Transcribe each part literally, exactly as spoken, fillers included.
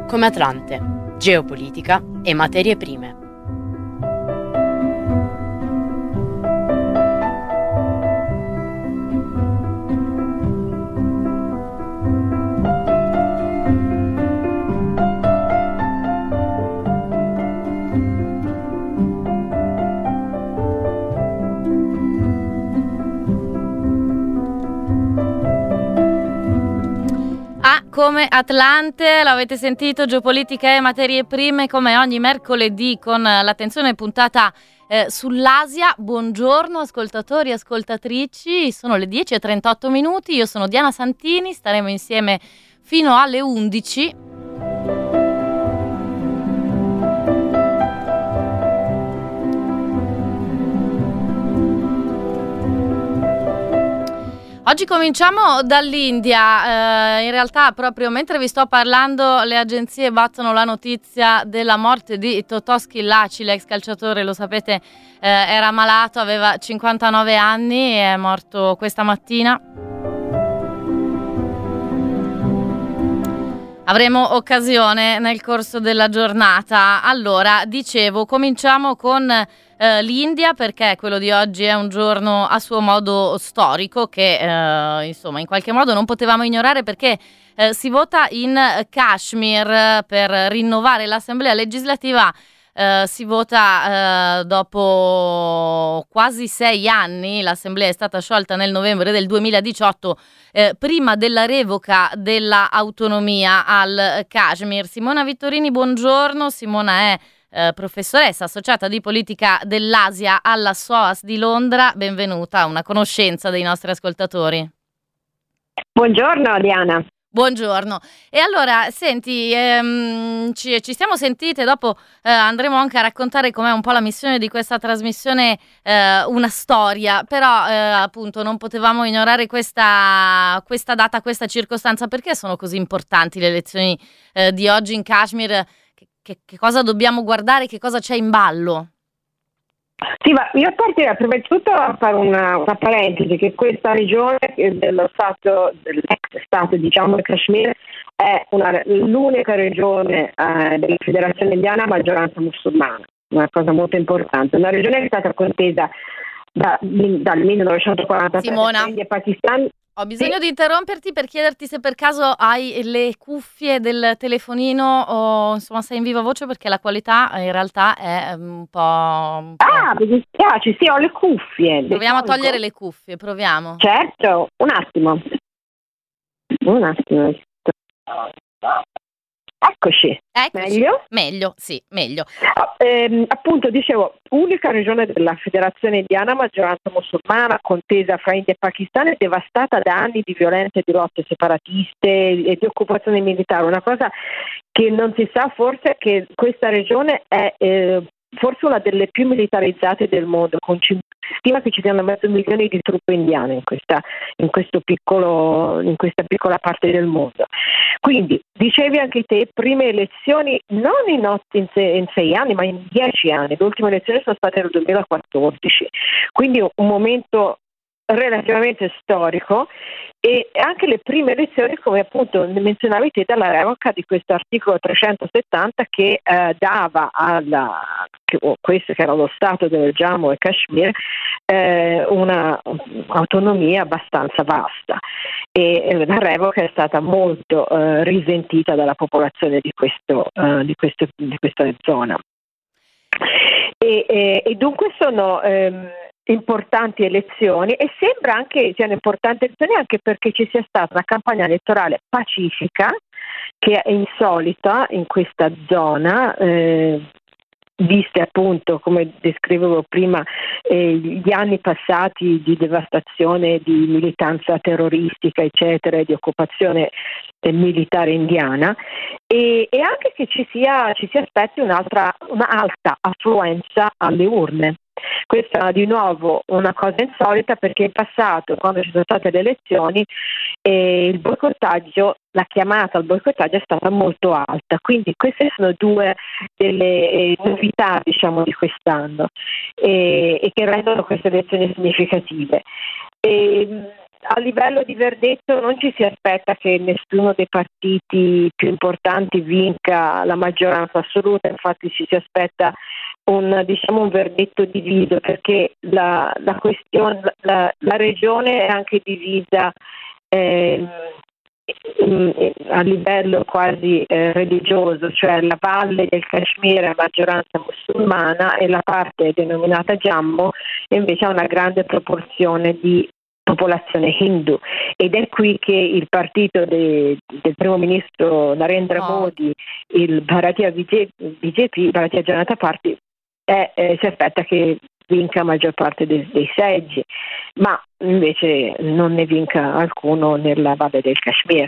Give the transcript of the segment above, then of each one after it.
come Atlante, geopolitica e materie prime. Come Atlante, l'avete sentito, geopolitica e materie prime, come ogni mercoledì con l'attenzione puntata eh, sull'Asia. Buongiorno ascoltatori e ascoltatrici, sono le dieci e trentotto minuti, io sono Diana Santini, staremo insieme fino alle undici. Oggi cominciamo dall'India, eh, in realtà proprio mentre vi sto parlando le agenzie battono la notizia della morte di Totò Schillaci, l'ex calciatore, lo sapete, eh, era malato, aveva cinquantanove anni e è morto questa mattina. Avremo occasione nel corso della giornata. Allora, dicevo, cominciamo con eh, l'India, perché quello di oggi è un giorno a suo modo storico che eh, insomma in qualche modo non potevamo ignorare, perché eh, si vota in Kashmir per rinnovare l'assemblea legislativa. Uh, si vota uh, dopo quasi sei anni, l'assemblea è stata sciolta nel novembre del duemiladiciotto, eh, prima della revoca dell'autonomia al Kashmir. Simona Vittorini, buongiorno. Simona è eh, professoressa associata di politica dell'Asia alla S O A S di Londra, benvenuta, una conoscenza dei nostri ascoltatori. Buongiorno Diana. Buongiorno. E allora, senti, ehm, ci, ci siamo sentite, dopo eh, andremo anche a raccontare com'è un po' la missione di questa trasmissione, eh, una storia, però eh, appunto non potevamo ignorare questa, questa data, questa circostanza. Perché sono così importanti le elezioni eh, di oggi in Kashmir? Che, che, che cosa dobbiamo guardare, che cosa c'è in ballo? Sì, ma io partirei prima di tutto a fare una, una parentesi, che questa regione dello stato, dell'ex stato, diciamo, del Kashmir, è una, l'unica regione eh, della Federazione Indiana a maggioranza musulmana, una cosa molto importante. Una regione che è stata contesa da, dal millenovecentoquarantasette Simona, India e Pakistan. ho bisogno sì. di interromperti per chiederti se per caso hai le cuffie del telefonino o insomma sei in viva voce, perché la qualità in realtà è un po'... Un po'... Ah, mi dispiace, sì, ho le cuffie. Proviamo a togliere le cuffie, proviamo. Certo, un attimo. Un attimo. Eccoci. Eccoci. Meglio? Meglio, sì, meglio. Ah, ehm, appunto, dicevo, unica regione della Federazione Indiana, maggioranza musulmana, contesa fra India e Pakistan, è devastata da anni di violenze e di lotte separatiste e di occupazione militare. Una cosa che non si sa forse è che questa regione è eh, forse una delle più militarizzate del mondo, con si stima che ci siano mezzo milione di truppe indiane in questa, in questo piccolo, in questa piccola parte del mondo. Quindi, dicevi anche te, prime elezioni non in, otto, in, sei, in sei anni, ma in dieci anni. Le ultime elezioni sono state nel duemilaquattordici, quindi un momento relativamente storico, e anche le prime elezioni, come appunto menzionavi te, dalla revoca di questo articolo trecentosettanta che eh, dava alla che, oh, questo che era lo stato del Jammu e Kashmir eh, una autonomia abbastanza vasta, e eh, la revoca è stata molto eh, risentita dalla popolazione di questo eh, di, questo, di questa zona, e, e, e dunque sono ehm, importanti elezioni, e sembra anche siano importanti elezioni anche perché ci sia stata una campagna elettorale pacifica, che è insolita in questa zona, eh, viste appunto, come descrivevo prima, eh, gli anni passati di devastazione, di militanza terroristica, eccetera, e di occupazione eh, militare indiana, e, e anche che ci sia ci si aspetti un'altra un'alta affluenza alle urne. Questa è di nuovo una cosa insolita, perché in passato, quando ci sono state le elezioni, eh, il boicottaggio, la chiamata al boicottaggio è stata molto alta. Quindi queste sono due delle eh, novità, diciamo, di quest'anno, eh, e che rendono queste elezioni significative. E, a livello di verdetto non ci si aspetta che nessuno dei partiti più importanti vinca la maggioranza assoluta, infatti ci si aspetta un, diciamo, un verdetto diviso, perché la, la questione, la, la regione è anche divisa eh, a livello quasi eh, religioso, cioè la valle del Kashmir è a maggioranza musulmana e la parte denominata Jammu invece ha una grande proporzione di popolazione hindu, ed è qui che il partito de, del primo ministro Narendra Oh. Modi, il Bharatiya B J P, Bharatiya Janata Party, è, eh, si aspetta che vinca la maggior parte dei, dei seggi, ma invece non ne vinca alcuno nella valle del Kashmir.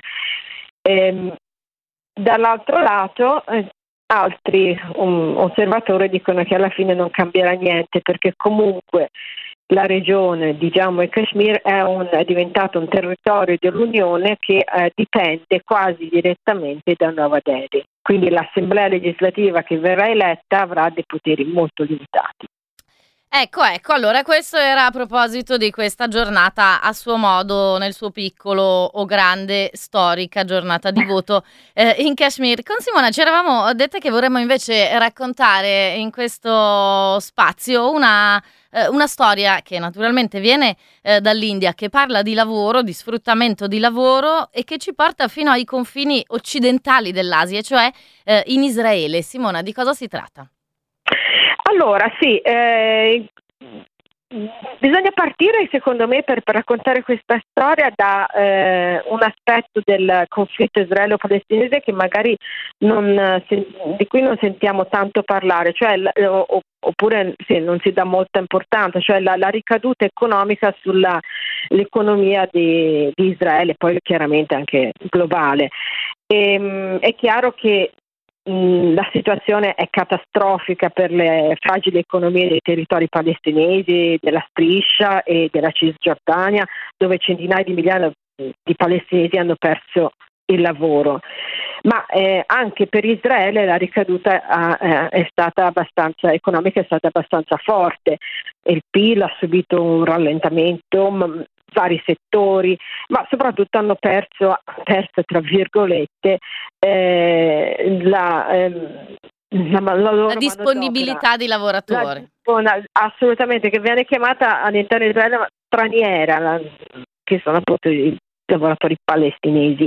Ehm, dall'altro lato eh, altri um, osservatori dicono che alla fine non cambierà niente, perché comunque la regione di Jammu e Kashmir è, un, è diventato un territorio dell'Unione che eh, dipende quasi direttamente da Nuova Delhi, quindi l'assemblea legislativa che verrà eletta avrà dei poteri molto limitati. Ecco, ecco, allora questo era a proposito di questa giornata a suo modo, nel suo piccolo o grande, storica giornata di voto eh, in Kashmir. Con Simona ci eravamo dette che vorremmo invece raccontare in questo spazio una, eh, una storia che naturalmente viene eh, dall'India, che parla di lavoro, di sfruttamento di lavoro e che ci porta fino ai confini occidentali dell'Asia, cioè eh, in Israele. Simona, di cosa si tratta? Allora, sì, eh, bisogna partire secondo me per, per raccontare questa storia da eh, un aspetto del conflitto israelo-palestinese che magari non, se, di cui non sentiamo tanto parlare, cioè o, oppure sì, non si dà molta importanza, cioè la, la ricaduta economica sull'economia di, di Israele, poi chiaramente anche globale. E, è chiaro che la situazione è catastrofica per le fragili economie dei territori palestinesi, della Striscia e della Cisgiordania, dove centinaia di migliaia di palestinesi hanno perso il lavoro. Ma eh, anche per Israele la ricaduta eh, è stata abbastanza economica, è stata abbastanza forte. Il P I L ha subito un rallentamento, m- vari settori, ma soprattutto hanno perso, perso tra virgolette, eh, la, eh, la, la, loro la disponibilità di lavoratori. La, assolutamente, che viene chiamata all'interno di Israele straniera, la, che sono appunto i lavoratori palestinesi.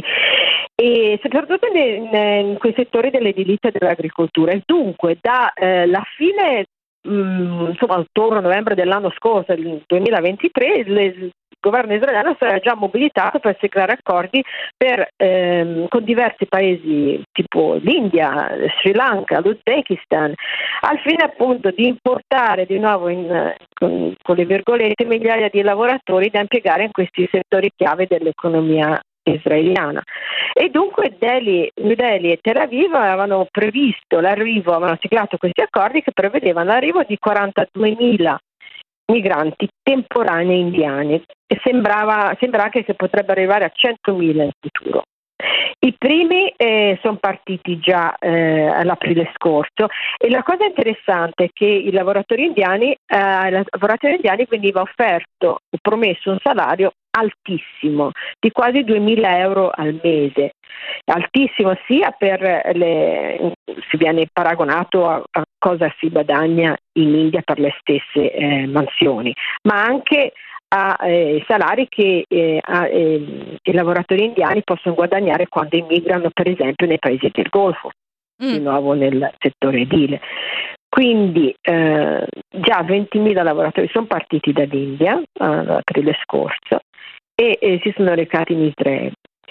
E soprattutto in, in quei settori dell'edilizia e dell'agricoltura. E dunque da eh, la fine mh, insomma ottobre novembre dell'anno scorso, il duemilaventitré, le, il governo israeliano si era già mobilitato per siglare accordi per, ehm, con diversi paesi tipo l'India, Sri Lanka, l'Uzbekistan, al fine appunto di importare di nuovo in, con, con le virgolette migliaia di lavoratori da impiegare in questi settori chiave dell'economia israeliana. E dunque Delhi, New Delhi e Tel Aviv avevano previsto l'arrivo, avevano siglato questi accordi che prevedevano l'arrivo di quarantaduemila migranti temporanei indiani e sembrava, sembra anche che potrebbe arrivare a centomila in futuro. I primi eh, sono partiti già eh, all'aprile scorso e la cosa interessante è che i lavoratori indiani, eh, ai lavoratori indiani veniva offerto o promesso un salario altissimo, di quasi duemila euro al mese, altissimo sia per le, si viene paragonato a, a cosa si guadagna in India per le stesse eh, mansioni, ma anche a eh, salari che eh, a, eh, i lavoratori indiani possono guadagnare quando immigrano per esempio nei paesi del Golfo, mm. di nuovo nel settore edile. Quindi eh, già ventimila lavoratori sono partiti dall'India l'aprile scorso e, e si sono recati in Israele.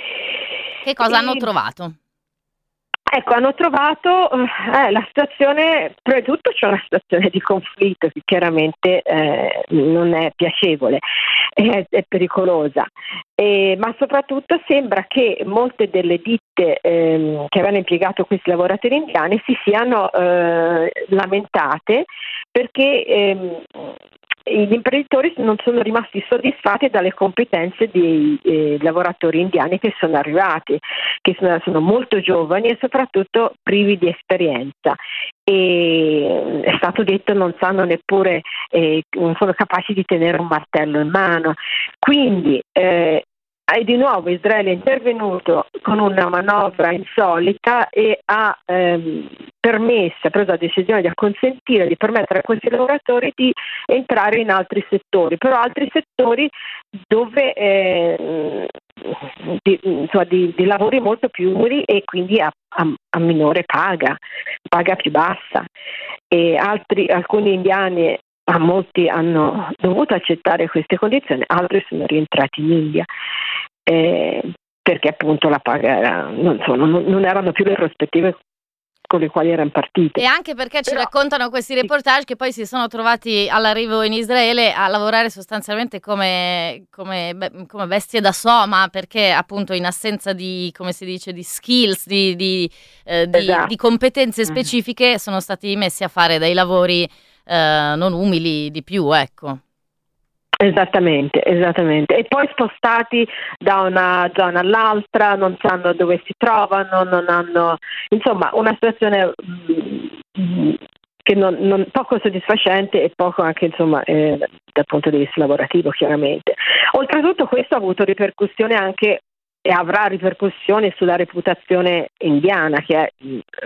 Che cosa e, hanno trovato? Ecco, hanno trovato eh, la situazione, prima di tutto c'è una situazione di conflitto che chiaramente eh, non è piacevole, è, è pericolosa, e, ma soprattutto sembra che molte delle ditte ehm, che avevano impiegato questi lavoratori indiani si siano eh, lamentate perché ehm, gli imprenditori non sono rimasti soddisfatti dalle competenze dei eh, lavoratori indiani che sono arrivati, che sono, sono molto giovani e soprattutto privi di esperienza. e è stato detto non sanno neppure, eh, non sono capaci di tenere un martello in mano. Quindi eh, e di nuovo Israele è intervenuto con una manovra insolita e ha ehm, permesso, ha preso la decisione di acconsentire, di permettere a questi lavoratori di entrare in altri settori, però altri settori dove eh, di, insomma, di, di lavori molto più duri e quindi a, a, a minore paga, paga più bassa. E altri, alcuni indiani, a molti hanno dovuto accettare queste condizioni, altri sono rientrati in India. Eh, perché appunto la paga era, non, so, non, non erano più le prospettive con le quali erano partite. E anche perché ci Però, raccontano questi reportage che poi si sono trovati all'arrivo in Israele a lavorare sostanzialmente come, come, come bestie da soma, perché appunto in assenza di, come si dice, di skills, di, di, eh, di, esatto. di competenze specifiche, sono stati messi a fare dei lavori eh, non umili di più, ecco. Esattamente, esattamente. E poi spostati da una zona all'altra, non sanno dove si trovano, non hanno, insomma, una situazione mh, che non, non poco soddisfacente e poco anche, insomma, eh, dal punto di vista lavorativo, chiaramente. Oltretutto questo ha avuto ripercussioni anche e avrà ripercussioni sulla reputazione indiana, che è,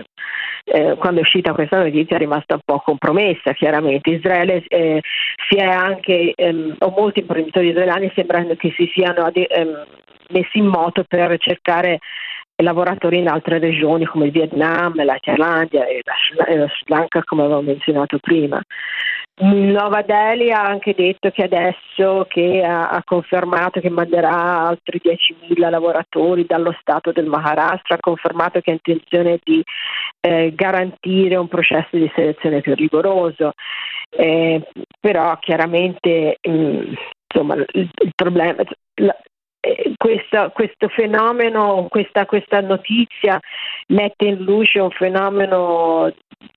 eh, quando è uscita questa notizia è rimasta un po' compromessa, chiaramente. Israele eh, si è anche, ehm, o molti imprenditori israeliani sembrano che si siano ehm, messi in moto per cercare lavoratori in altre regioni come il Vietnam, la Thailandia e la, e la Sri Lanka, come avevo menzionato prima. Nuova Delhi ha anche detto che adesso che ha, ha confermato che manderà altri diecimila lavoratori dallo stato del Maharashtra, ha confermato che ha intenzione di eh, garantire un processo di selezione più rigoroso, eh, però chiaramente mh, insomma il, il problema la, eh, questo, questo fenomeno, questa, questa notizia mette in luce un fenomeno,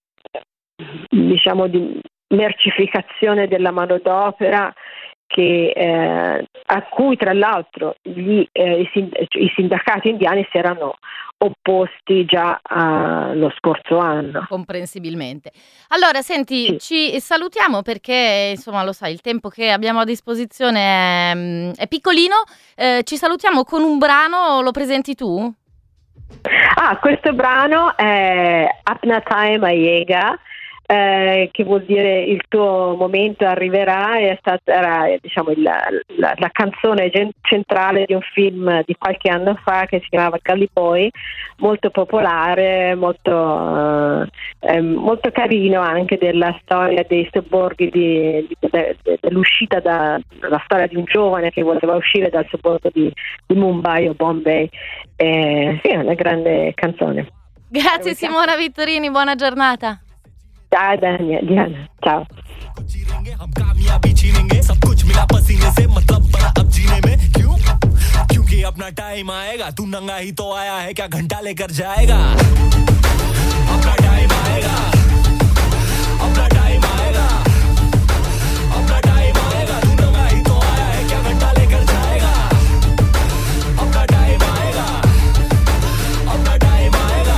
diciamo, di mercificazione della manodopera che, eh, a cui tra l'altro gli, eh, i, sind- i sindacati indiani si erano opposti già uh, lo scorso anno. Comprensibilmente. Allora, senti, sì. Ci salutiamo perché, insomma, lo sai, il tempo che abbiamo a disposizione è, è piccolino. Eh, ci salutiamo con un brano, lo presenti tu? Ah, questo brano è Apna Time Ayega, Eh, che vuol dire il tuo momento arriverà, è stata, era, diciamo, il, la, la canzone centrale di un film di qualche anno fa che si chiamava Gallipoli, molto popolare, molto, eh, molto carino, anche della storia dei sobborghi di, di, de, de, dell'uscita da, dalla storia di un giovane che voleva uscire dal sobborgo di, di Mumbai o Bombay. Eh, sì, è una grande canzone. Grazie Simona Vittorini, buona giornata. Ciao Diana, ciao. हम कामयाबी छीनेंगे सब कुछ मिला पसीने से मतलब बड़ा अब जीने में क्यों क्योंकि अपना टाइम आएगा तू नंगा ही तो आया है क्या घंटा लेकर जाएगा अपना टाइम आएगा अपना टाइम आएगा अपना टाइम आएगा तू नंगा ही तो आया है क्या घंटा लेकर जाएगा अपना टाइम आएगा अपना टाइम आएगा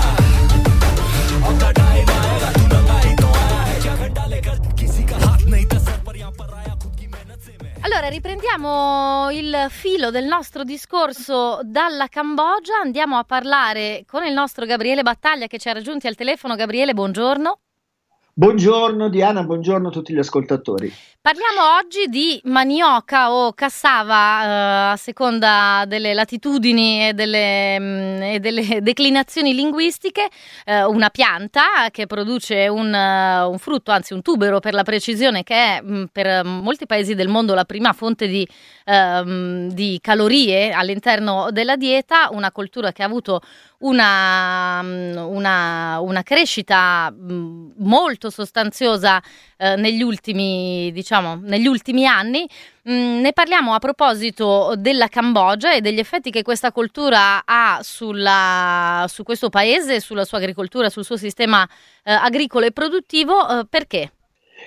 अपना टाइम आएगा तू नंगा ही तो आया है क्या घंटा लेकर किसी का हाथ नहीं था सर पर यहाँ पर आया खुद की मेहनत से मैं. Allora, riprendiamo il filo del nostro discorso dalla Cambogia, andiamo a parlare con il nostro Gabriele Battaglia che ci ha raggiunti al telefono. Gabriele, buongiorno. Buongiorno Diana, buongiorno a tutti gli ascoltatori. Parliamo oggi di manioca o cassava, eh, a seconda delle latitudini e delle, mh, e delle declinazioni linguistiche, eh, una pianta che produce un, uh, un frutto, anzi un tubero per la precisione, che è mh, per molti paesi del mondo la prima fonte di, uh, di calorie all'interno della dieta, una coltura che ha avuto una, una, una crescita molto sostanziosa eh, negli ultimi, diciamo, negli ultimi anni. Mm, ne parliamo a proposito della Cambogia e degli effetti che questa coltura ha sulla, su questo paese, sulla sua agricoltura, sul suo sistema eh, agricolo e produttivo. Eh, perché?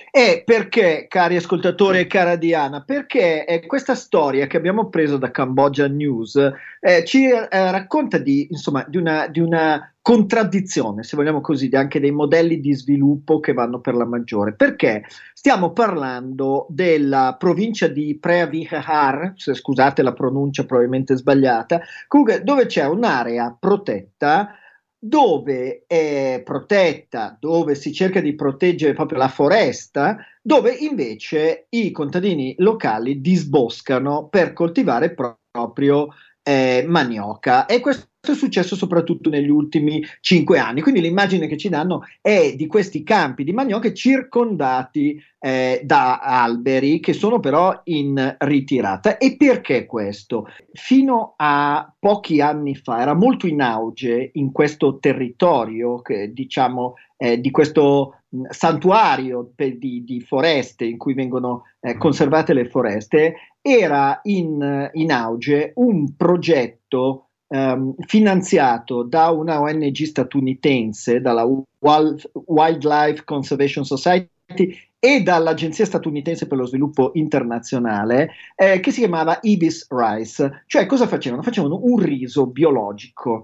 E perché, cari ascoltatori e cara Diana, perché eh, questa storia che abbiamo preso da Cambogia News eh, ci eh, racconta di, insomma, di una, di una contraddizione, se vogliamo così, anche dei modelli di sviluppo che vanno per la maggiore. Perché stiamo parlando della provincia di Preah Vihear, se scusate la pronuncia probabilmente sbagliata, comunque dove c'è un'area protetta, dove è protetta, dove si cerca di proteggere proprio la foresta, dove invece i contadini locali disboscano per coltivare pro- proprio eh, manioca. E questo è successo soprattutto negli ultimi cinque anni. Quindi l'immagine che ci danno è di questi campi di manioca circondati eh, da alberi che sono però in ritirata. E perché questo? Fino a pochi anni fa era molto in auge in questo territorio, che, diciamo, eh, di questo mh, santuario per, di, di foreste in cui vengono eh, conservate le foreste, era in, in auge un progetto Um, finanziato da una O N G statunitense, dalla Wild, Wildlife Conservation Society e dall'Agenzia statunitense per lo sviluppo internazionale, eh, che si chiamava Ibis Rice. Cioè, cosa facevano? Facevano un riso biologico.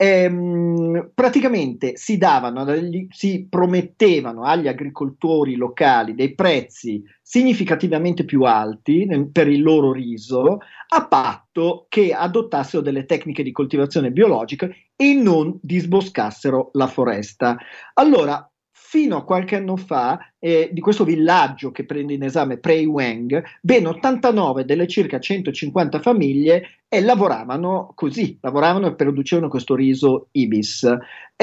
Ehm, praticamente si davano, degli, si promettevano agli agricoltori locali dei prezzi significativamente più alti nel, per il loro riso, a patto che adottassero delle tecniche di coltivazione biologica e non disboscassero la foresta. Allora, fino a qualche anno fa, eh, di questo villaggio che prende in esame Prey Weng, ben ottantanove delle circa centocinquanta famiglie eh, lavoravano così, lavoravano e producevano questo riso Ibis.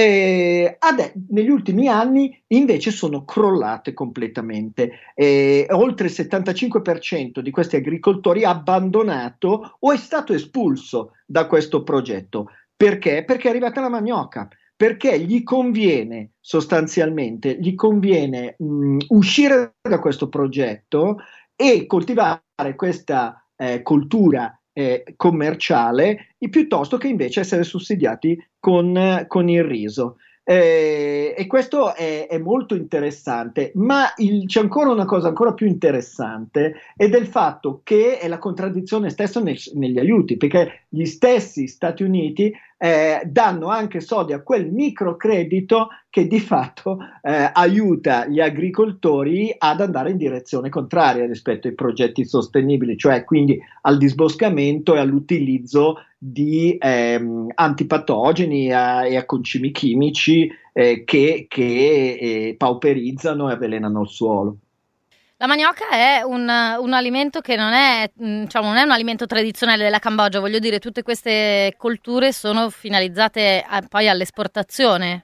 Eh, ade- negli ultimi anni invece sono crollate completamente. Eh, oltre il settantacinque per cento di questi agricoltori ha abbandonato o è stato espulso da questo progetto. Perché? Perché è arrivata la manioca. Perché gli conviene sostanzialmente, gli conviene mh, uscire da questo progetto e coltivare questa eh, cultura eh, commerciale, piuttosto che invece essere sussidiati con, con il riso. Eh, e questo è, è molto interessante, ma il, c'è ancora una cosa ancora più interessante, ed è il fatto che è la contraddizione stessa nel, negli aiuti, perché gli stessi Stati Uniti eh, danno anche soldi a quel microcredito che di fatto eh, aiuta gli agricoltori ad andare in direzione contraria rispetto ai progetti sostenibili, cioè quindi al disboscamento e all'utilizzo di ehm, antipatogeni a, e a concimi chimici eh, che, che eh, pauperizzano e avvelenano il suolo. La manioca è un, un alimento che non è, diciamo, non è un alimento tradizionale della Cambogia, voglio dire, tutte queste colture sono finalizzate a, poi all'esportazione.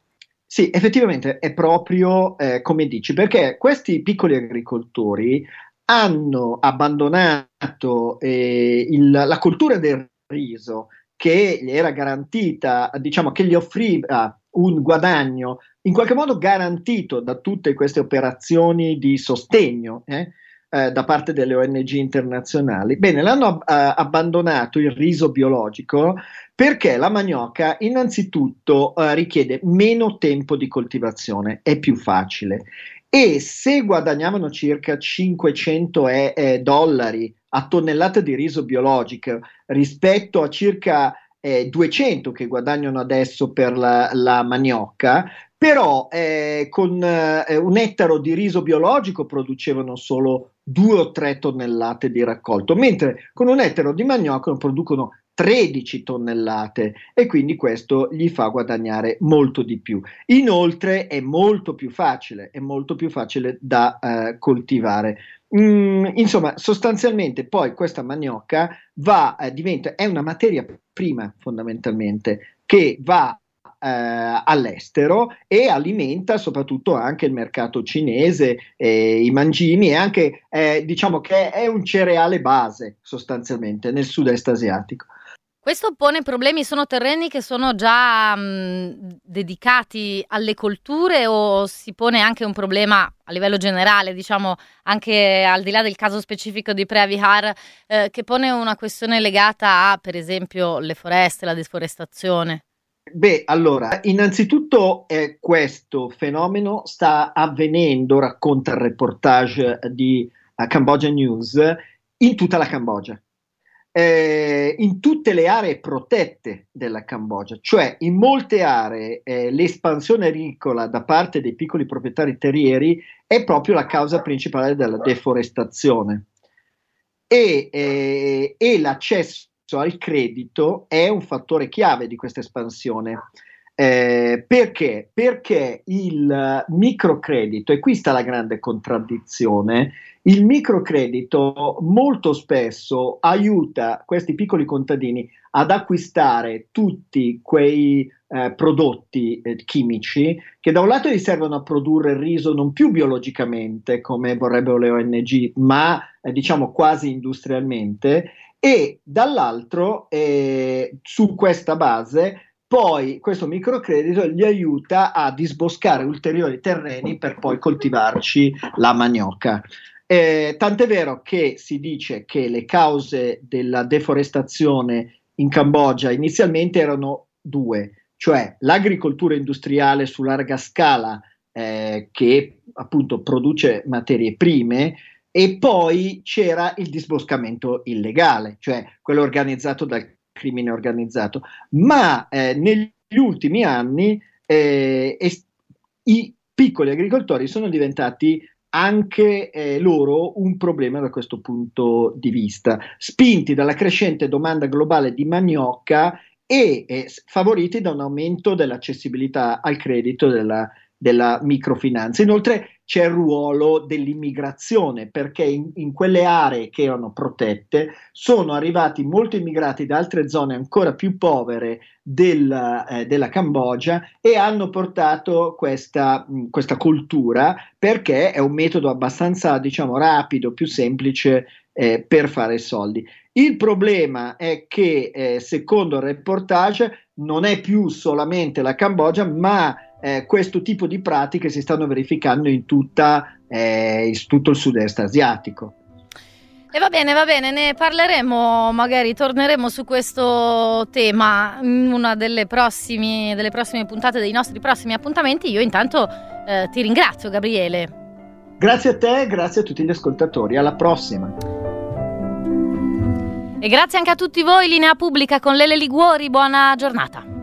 Sì, effettivamente è proprio eh, come dici, perché questi piccoli agricoltori hanno abbandonato eh, il, la coltura del riso che gli era garantita, diciamo che gli offriva un guadagno in qualche modo garantito da tutte queste operazioni di sostegno eh, eh, da parte delle O N G internazionali. Bene, l'hanno eh, abbandonato il riso biologico perché la manioca innanzitutto eh, richiede meno tempo di coltivazione, è più facile. E se guadagnavano circa cinquecento eh, eh, dollari a tonnellata di riso biologico rispetto a circa eh, duecento che guadagnano adesso per la, la manioca, però eh, con eh, un ettaro di riso biologico producevano solo due o tre tonnellate di raccolto, mentre con un ettaro di manioca ne producono tredici tonnellate, e quindi questo gli fa guadagnare molto di più. Inoltre è molto più facile, è molto più facile da eh, coltivare. Mm, insomma, sostanzialmente poi questa manioca va, eh, diventa, è una materia prima fondamentalmente che va eh, all'estero e alimenta soprattutto anche il mercato cinese, eh, i mangimi, e anche eh, diciamo che è un cereale base sostanzialmente nel sud-est asiatico. Questo pone problemi, sono terreni che sono già mh, dedicati alle colture, o si pone anche un problema a livello generale, diciamo anche al di là del caso specifico di Preah Vihear, eh, che pone una questione legata a, per esempio, le foreste, la deforestazione? Beh, allora, innanzitutto eh, questo fenomeno sta avvenendo, racconta il reportage di uh, Cambogia News, in tutta la Cambogia. Eh, in tutte le aree protette della Cambogia, cioè in molte aree eh, l'espansione agricola da parte dei piccoli proprietari terrieri è proprio la causa principale della deforestazione e, eh, e l'accesso al credito è un fattore chiave di questa espansione. Eh, perché? Perché il microcredito, e qui sta la grande contraddizione, il microcredito molto spesso aiuta questi piccoli contadini ad acquistare tutti quei eh, prodotti eh, chimici che da un lato gli servono a produrre il riso non più biologicamente come vorrebbero le O N G, ma eh, diciamo quasi industrialmente, e dall'altro eh, su questa base poi questo microcredito gli aiuta a disboscare ulteriori terreni per poi coltivarci la manioca. Eh, tant'è vero che si dice che le cause della deforestazione in Cambogia inizialmente erano due, cioè l'agricoltura industriale su larga scala eh, che appunto produce materie prime, e poi c'era il disboscamento illegale, cioè quello organizzato dal crimine organizzato. Ma eh, negli ultimi anni eh, es- i piccoli agricoltori sono diventati anche eh, loro un problema da questo punto di vista, spinti dalla crescente domanda globale di manioca e eh, favoriti da un aumento dell'accessibilità al credito della, della microfinanza. Inoltre c'è il ruolo dell'immigrazione, perché in, in quelle aree che erano protette sono arrivati molti immigrati da altre zone ancora più povere del, eh, della Cambogia e hanno portato questa, mh, questa cultura, perché è un metodo abbastanza, diciamo, rapido, più semplice eh, per fare soldi. Il problema è che, eh, secondo il reportage, non è più solamente la Cambogia, ma eh, questo tipo di pratiche si stanno verificando in, tutta, eh, in tutto il sud-est asiatico. E va bene, va bene, ne parleremo, magari torneremo su questo tema in una delle prossime, delle prossime puntate, dei nostri prossimi appuntamenti. Io intanto eh, ti ringrazio, Gabriele. Grazie a te, grazie a tutti gli ascoltatori, alla prossima. E grazie anche a tutti voi, Linea Pubblica con Lele Liguori, buona giornata.